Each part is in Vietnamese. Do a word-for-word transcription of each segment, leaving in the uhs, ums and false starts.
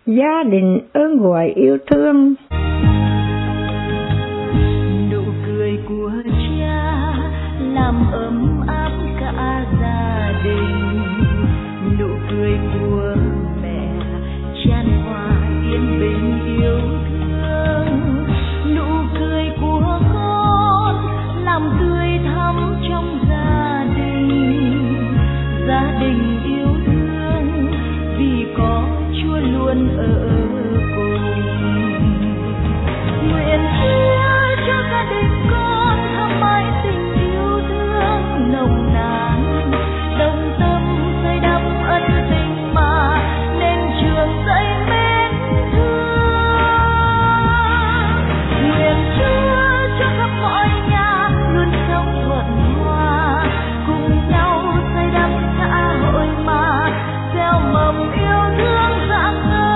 Gia đình ơn gọi yêu thương. Nụ cười của cha làm ấm áp cả gia đình, nụ cười của mẹ chan hòa yên bình yêu thương, nụ cười của con làm tươi thắm trong gia đình, gia đình yêu thương vì có Chúa luôn ở cùng. Nguyện Chúa cho gia đình con thắm mãi tình yêu thương nồng nàn, đồng tâm xây đắp ân tình mà nên trường dạy mến thương. Nguyện Chúa cho khắp mọi nhà luôn sống thuận hòa, cùng nhau xây đắp xã hội mà gieo mầm yêu thương rạng ngời.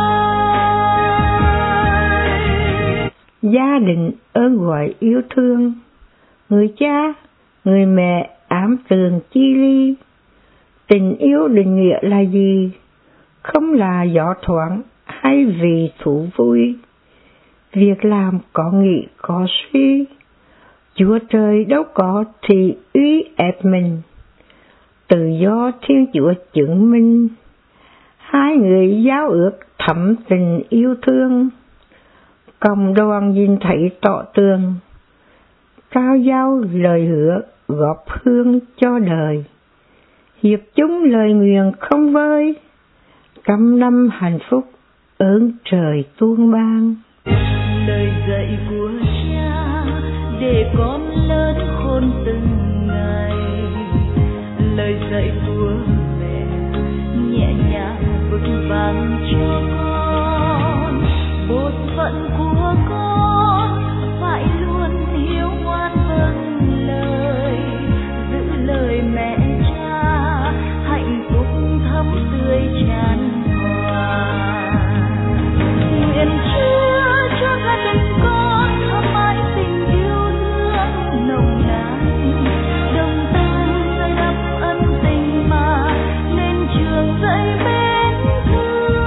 Gia đình ơn gọi yêu thương. Người cha, người mẹ ám tường chi ly. Tình yêu định nghĩa là gì? Không là gió thoảng hay vì thú vui. Việc làm có nghĩ có suy. Chúa trời đâu có thì uy ép mình. Tự do Thiên Chúa chứng minh. Hai người giao ước thắm tình yêu thương. Cộng đoàn nhìn thấy tỏ tường. Trao giao lời hứa góp hương cho đời. Hiệp chúng lời nguyện không vơi. Trăm năm hạnh phúc ơn trời tuôn ban. Lời dạy của cha để con lớn khôn từng ngày, lời dạy của mẹ nhẹ nhàng vững vàng cho con. Bổn phận của con phải luôn hiếu ngoan vâng lời, giữ lời mẹ cha hạnh phúc thắm tươi tràn hòa. Nguyện Chúa cho gia đình con thắm mãi tình yêu thương nồng nàn, đồng tâm xây đắp ân tình mà nên trường dạy mến thương.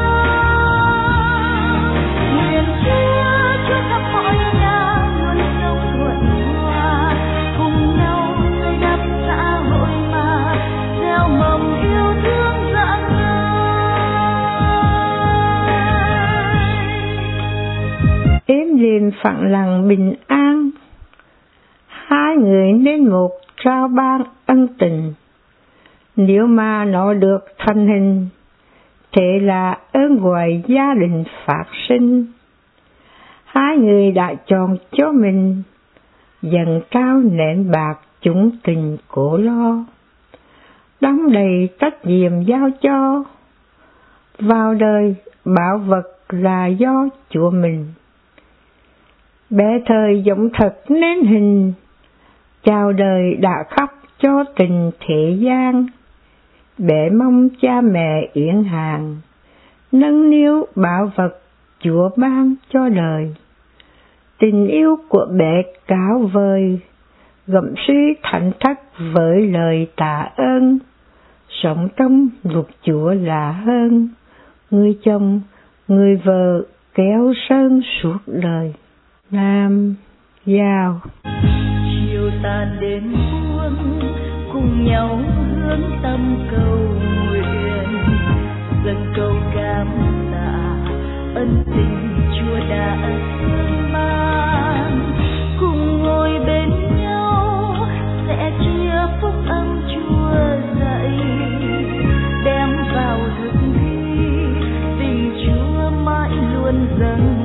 Nguyện Chúa cho khắp mọi nhà luôn sống thuận hòa, cùng nhau xây đắp xã hội mà gieo mầm yêu thương rạng ngời. Êm đềm phẳng lặng bình an. Hai người nên một trao ban ân tình. Nếu mà nó được thành hình, thế là ơn gọi gia đình phát sinh. Hai người đã chọn cho mình, dần trao nền bạc chúng tình cổ lo. Đóng đầy trách nhiệm giao cho, vào đời bảo vật là do Chúa mình. Bé thời giống thật nên hình, chào đời đã khóc cho tình thế gian. Bé mong cha mẹ yến hàng, nâng niu bảo vật Chúa ban cho đời. Tình yêu của bé cao vời, gậm suy thánh thất với lời tạ ơn. Sống trong luật Chúa là hơn, người chồng, người vợ kéo sơn suốt đời. Nam Giao. Chiều tàn đến buông cùng nhau hướng tâm cầu nguyện, dâng câu cảm tạ ân tình Chúa đã thương ban. Cùng ngồi bên nhau sẽ chia phúc âm Chúa dạy, đem vào thực thi tình Chúa mãi luôn dâng